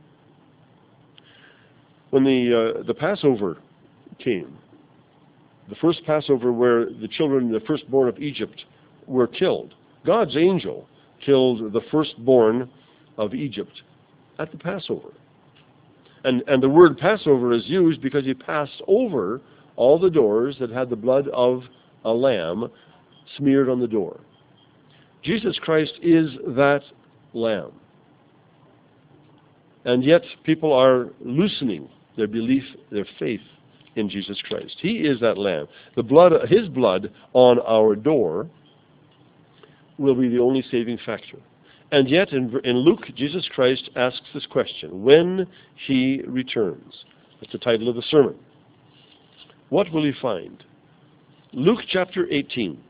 When the Passover came, the first Passover where the children, the firstborn of Egypt, were killed, God's angel killed the firstborn of Egypt at the Passover. And the word Passover is used because he passed over all the doors that had the blood of a lamb smeared on the door. Jesus Christ is that lamb. And yet people are loosening their belief, their faith in Jesus Christ. He is that lamb. The blood, his blood on our door will be the only saving factor. And yet, in Luke, Jesus Christ asks this question, when he returns. That's the title of the sermon. What will he find? Luke chapter 18.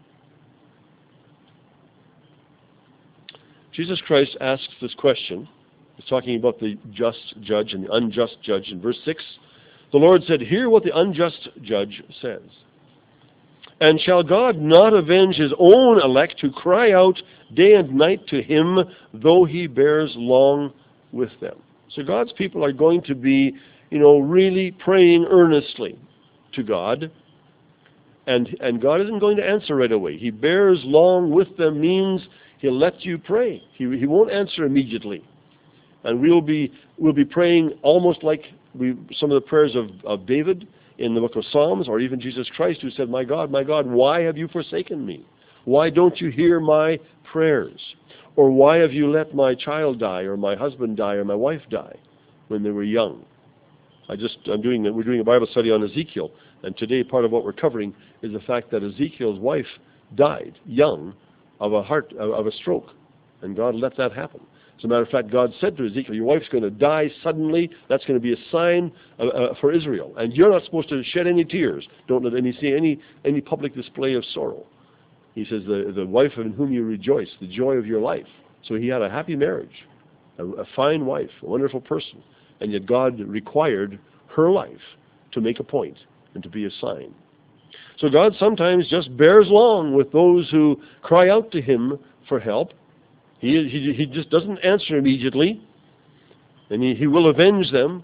Jesus Christ asks this question. He's talking about the just judge and the unjust judge. In verse 6, the Lord said, hear what the unjust judge says. And shall God not avenge his own elect who cry out day and night to him, though he bears long with them? So God's people are going to be, really praying earnestly to God. And God isn't going to answer right away. He bears long with them means he'll let you pray. He won't answer immediately. And we'll be praying almost like some of the prayers of David in the book of Psalms, or even Jesus Christ, who said, my God, why have you forsaken me? Why don't you hear my prayers? Or why have you let my child die, or my husband die, or my wife die when they were young? We're doing a Bible study on Ezekiel, and today part of what we're covering is the fact that Ezekiel's wife died young of a stroke, and God let that happen. As a matter of fact, God said to Ezekiel, your wife's going to die suddenly. That's going to be a sign for Israel. And you're not supposed to shed any tears. Don't let any public display of sorrow. He says, the wife in whom you rejoice, the joy of your life. So he had a happy marriage, a fine wife, a wonderful person. And yet God required her life to make a point and to be a sign. So God sometimes just bears long with those who cry out to him for help. He just doesn't answer immediately, and he will avenge them,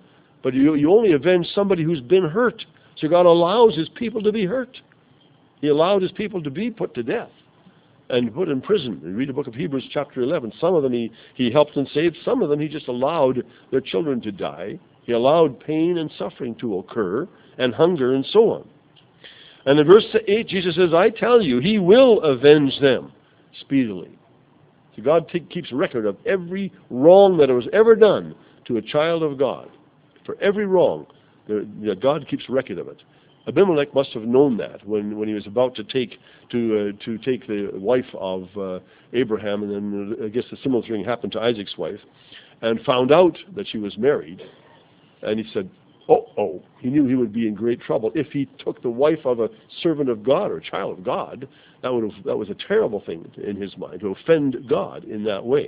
But you only avenge somebody who's been hurt. So God allows his people to be hurt. He allowed his people to be put to death and put in prison. You read the book of Hebrews chapter 11. Some of them he helped and saved. Some of them he just allowed their children to die. He allowed pain and suffering to occur and hunger and so on. And in verse 8, Jesus says, I tell you, he will avenge them speedily. So God keeps record of every wrong that was ever done to a child of God. For every wrong, God keeps record of it. Abimelech must have known that when he was about to take the wife of Abraham, and then I guess a similar thing happened to Isaac's wife, and found out that she was married, and he said, oh, he knew he would be in great trouble if he took the wife of a servant of God or a child of God. That was a terrible thing in his mind, to offend God in that way.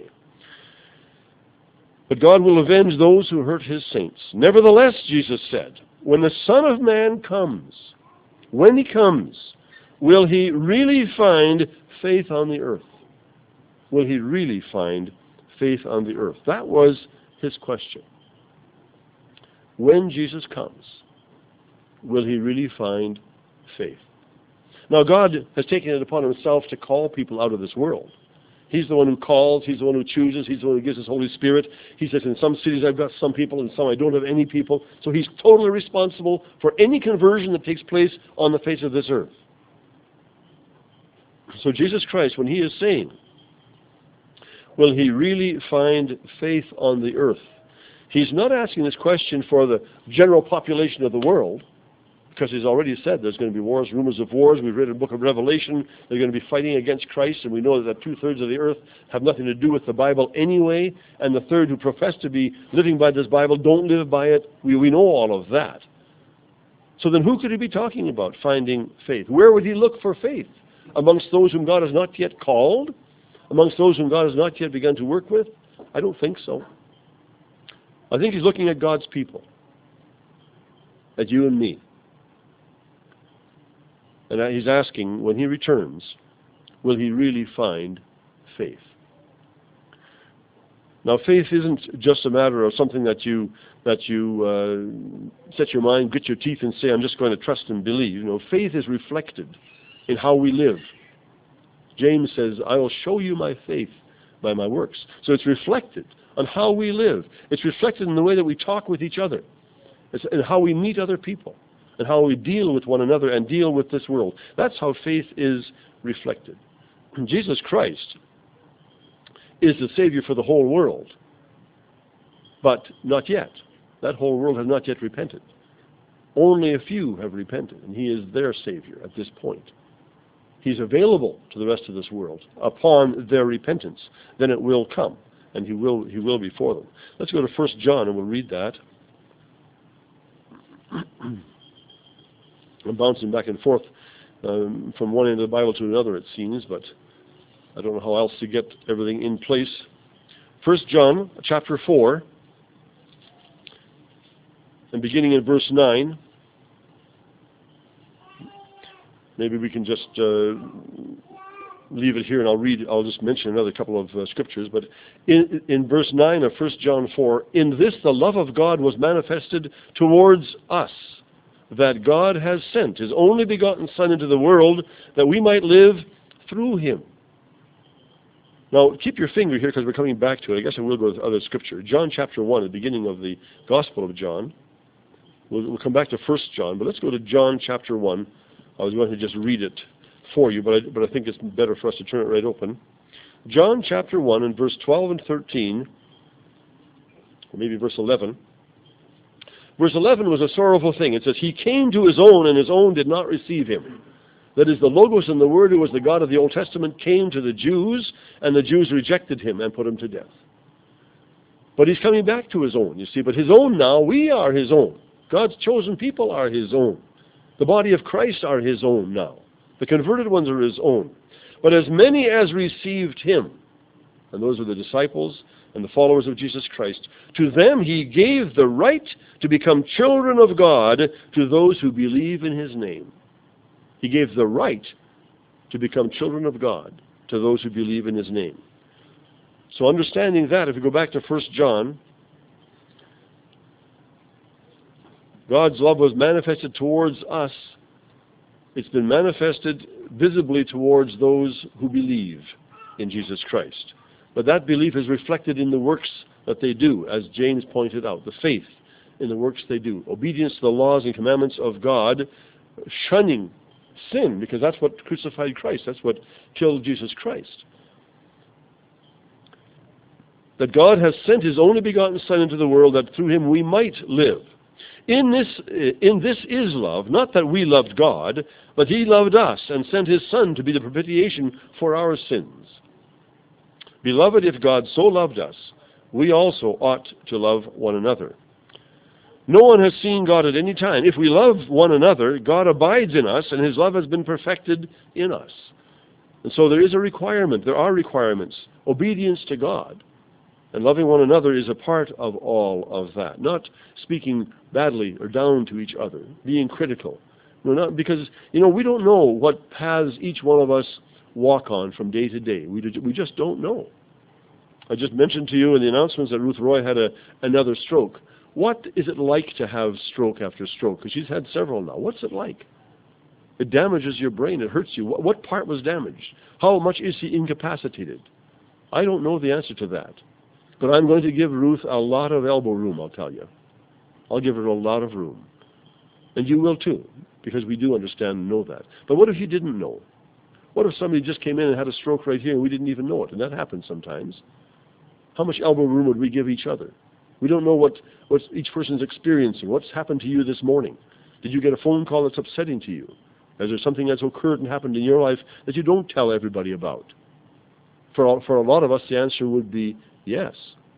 But God will avenge those who hurt his saints. Nevertheless, Jesus said, when the Son of Man comes, when he comes, will he really find faith on the earth? Will he really find faith on the earth? That was his question. When Jesus comes, will he really find faith? Now, God has taken it upon himself to call people out of this world. He's the one who calls. He's the one who chooses. He's the one who gives his Holy Spirit. He says, in some cities I've got some people, and some I don't have any people. So he's totally responsible for any conversion that takes place on the face of this earth. So Jesus Christ, when he is saying, will he really find faith on the earth? He's not asking this question for the general population of the world, because he's already said there's going to be wars, rumors of wars. We've read in the book of Revelation, they're going to be fighting against Christ, and we know that 2/3 of the earth have nothing to do with the Bible anyway, and the third who profess to be living by this Bible don't live by it. We know all of that. So then who could he be talking about, finding faith? Where would he look for faith? Amongst those whom God has not yet called? Amongst those whom God has not yet begun to work with? I don't think so. I think he's looking at God's people, at you and me. And he's asking, when he returns, will he really find faith? Now, faith isn't just a matter of something that you set your mind, grit your teeth, and say, I'm just going to trust and believe. You know, faith is reflected in how we live. James says, I will show you my faith by my works. So it's reflected on how we live. It's reflected in the way that we talk with each other. It's in how we meet other people, and how we deal with one another and deal with this world. That's how faith is reflected. Jesus Christ is the Savior for the whole world, but not yet. That whole world has not yet repented. Only a few have repented, and he is their Savior at this point. He's available to the rest of this world upon their repentance. Then it will come, and he will be for them. Let's go to 1 John, and we'll read that. I'm bouncing back and forth from one end of the Bible to another, it seems, but I don't know how else to get everything in place. 1 John, chapter 4, and beginning in verse 9. Maybe we can just leave it here, and I'll just mention another couple of scriptures. But in verse 9 of 1 John 4, in this the love of God was manifested towards us, that God has sent his only begotten Son into the world, that we might live through him. Now, keep your finger here, because we're coming back to it. I guess I will go to other scripture. John chapter 1, the beginning of the Gospel of John. We'll come back to 1 John, but let's go to John chapter 1. I was going to just read it for you, but I think it's better for us to turn it right open. John chapter 1 and verse 12 and 13, or maybe verse 11. Verse 11 was a sorrowful thing. It says, he came to his own, and his own did not receive him. That is, the Logos and the Word, who was the God of the Old Testament, came to the Jews, and the Jews rejected him and put him to death. But he's coming back to his own, you see. But his own now, we are his own. God's chosen people are his own. The body of Christ are his own now. The converted ones are his own. But as many as received him, and those are the disciples and the followers of Jesus Christ, to them he gave the right to become children of God, to those who believe in his name. He gave the right to become children of God to those who believe in his name. So understanding that, if we go back to 1 John, God's love was manifested towards us. It's been manifested visibly towards those who believe in Jesus Christ. But that belief is reflected in the works that they do, as James pointed out, the faith in the works they do. Obedience to the laws and commandments of God, shunning sin, because that's what crucified Christ. That's what killed Jesus Christ. That God has sent His only begotten Son into the world, that through Him we might live. In this is love, not that we loved God, but He loved us and sent His Son to be the propitiation for our sins. Beloved, if God so loved us, we also ought to love one another. No one has seen God at any time. If we love one another, God abides in us, and His love has been perfected in us. And so there is a requirement. There are requirements. Obedience to God and loving one another is a part of all of that. Not speaking badly or down to each other, being critical. No, not because, we don't know what paths each one of us walk on from day to day. We just don't know. I just mentioned to you in the announcements that Ruth Roy had another stroke. What is it like to have stroke after stroke? Because she's had several now. What's it like? It damages your brain. It hurts you. What part was damaged? How much is she incapacitated? I don't know the answer to that. But I'm going to give Ruth a lot of elbow room, I'll tell you. I'll give her a lot of room. And you will too, because we do understand and know that. But what if you didn't know? What if somebody just came in and had a stroke right here and we didn't even know it? And that happens sometimes. How much elbow room would we give each other? We don't know what each person's experiencing. What's happened to you this morning? Did you get a phone call that's upsetting to you? Is there something that's occurred and happened in your life that you don't tell everybody about? For a lot of us, the answer would be yes.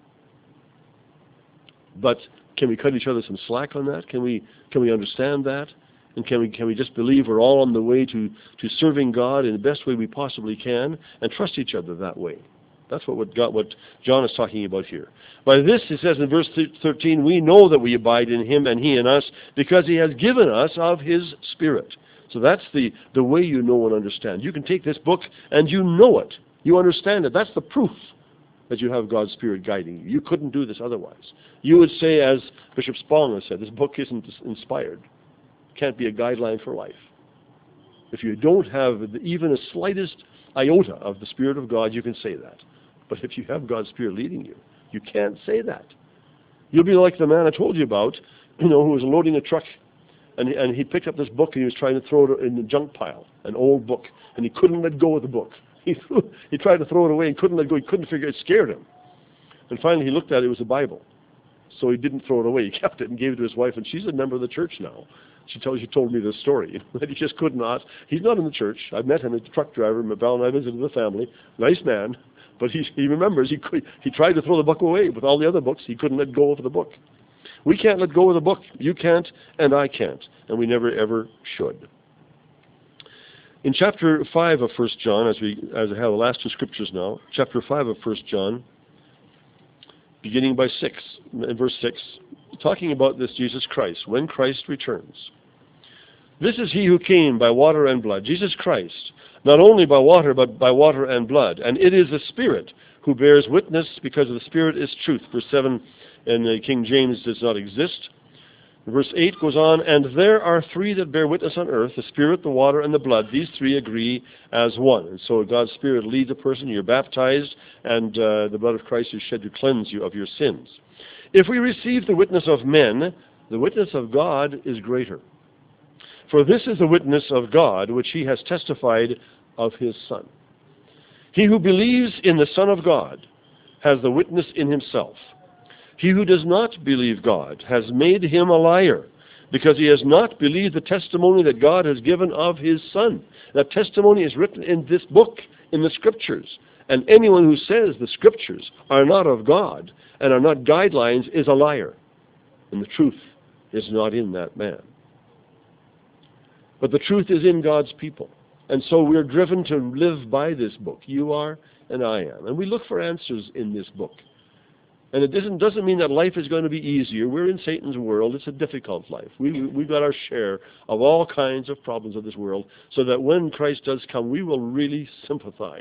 But can we cut each other some slack on that? Can we understand that? And can we just believe we're all on the way to serving God in the best way we possibly can and trust each other that way? That's what John is talking about here. By this, he says in verse 13, we know that we abide in Him and He in us because He has given us of His Spirit. So that's the way you know and understand. You can take this book and you know it. You understand it. That's the proof that you have God's Spirit guiding you. You couldn't do this otherwise. You would say, as Bishop Spong has said, this book isn't inspired. It can't be a guideline for life. If you don't have even the slightest iota of the Spirit of God, you can say that. But if you have God's Spirit leading you, you can't say that. You'll be like the man I told you about, who was loading a truck, and he picked up this book and he was trying to throw it in the junk pile, an old book, and he couldn't let go of the book. He tried to throw it away and couldn't let go. He couldn't figure it. It scared him. And finally he looked at it. It was a Bible. So he didn't throw it away. He kept it and gave it to his wife, and she's a member of the church now. She told me this story, that he just could not. He's not in the church. I've met him as a truck driver. Val and I visited the family. Nice man. But he remembers he tried to throw the book away with all the other books. He couldn't let go of the book. We can't let go of the book. You can't, and I can't. And we never, ever should. In chapter 5 of 1 John, as I have the last two scriptures now, chapter 5 of 1 John, beginning by verse 6, talking about this Jesus Christ, when Christ returns. This is He who came by water and blood, Jesus Christ, not only by water, but by water and blood. And it is the Spirit who bears witness, because the Spirit is truth. Verse 7 in the King James does not exist. Verse 8 goes on, and there are three that bear witness on earth, the Spirit, the water, and the blood. These three agree as one. And so God's Spirit leads a person. You're baptized, and the blood of Christ is shed to cleanse you of your sins. If we receive the witness of men, the witness of God is greater. For this is the witness of God, which He has testified of His Son. He who believes in the Son of God has the witness in himself. He who does not believe God has made him a liar, because he has not believed the testimony that God has given of His Son. That testimony is written in this book, in the Scriptures. And anyone who says the Scriptures are not of God and are not guidelines is a liar. And the truth is not in that man. But the truth is in God's people. And so we're driven to live by this book. You are, and I am. And we look for answers in this book. And it doesn't mean that life is going to be easier. We're in Satan's world. It's a difficult life. We've got our share of all kinds of problems of this world, so that when Christ does come, we will really sympathize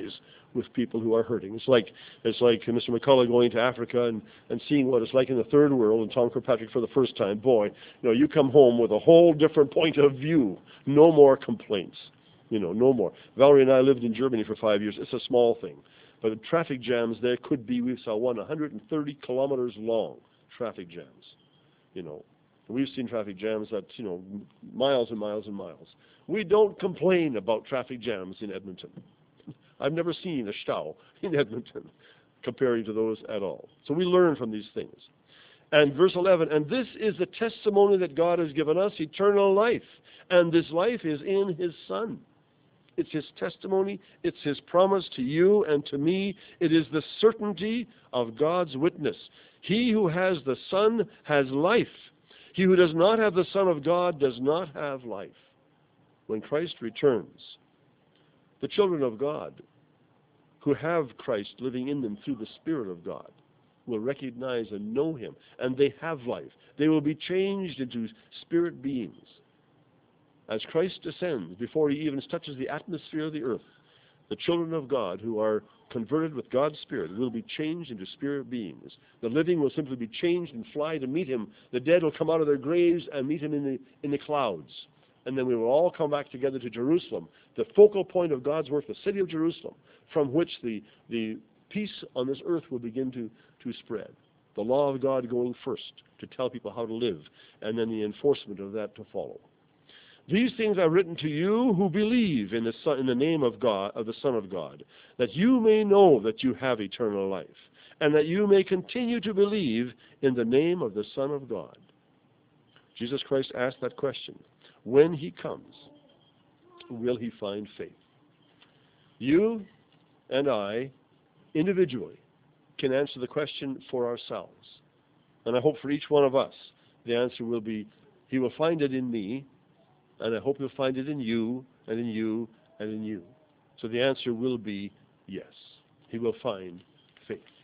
with people who are hurting. It's like Mr. McCullough going to Africa and seeing what it's like in the third world, and Tom Kirkpatrick for the first time. Boy, you come home with a whole different point of view. No more complaints. No more. Valerie and I lived in Germany for 5 years. It's a small thing. But the traffic jams there could be, we saw one 130 kilometers long, traffic jams. We've seen traffic jams that's, miles and miles and miles. We don't complain about traffic jams in Edmonton. I've never seen a stau in Edmonton comparing to those at all. So we learn from these things. And verse 11, and this is the testimony that God has given us, eternal life. And this life is in His Son. It's His testimony. It's His promise to you and to me. It is the certainty of God's witness. He who has the Son has life. He who does not have the Son of God does not have life. When Christ returns, the children of God who have Christ living in them through the Spirit of God will recognize and know Him, and they have life. They will be changed into spirit beings. As Christ descends, before He even touches the atmosphere of the earth, the children of God who are converted with God's Spirit will be changed into spirit beings. The living will simply be changed and fly to meet Him. The dead will come out of their graves and meet Him in the clouds. And then we will all come back together to Jerusalem, the focal point of God's work, the city of Jerusalem, from which the peace on this earth will begin to spread. The law of God going first to tell people how to live, and then the enforcement of that to follow. These things I've written to you who believe in the name of God, of the Son of God, that you may know that you have eternal life, and that you may continue to believe in the name of the Son of God. Jesus Christ asked that question. When He comes, will He find faith? You and I, individually, can answer the question for ourselves. And I hope for each one of us, the answer will be, He will find it in me, and I hope He'll find it in you, and in you, and in you. So the answer will be yes. He will find faith.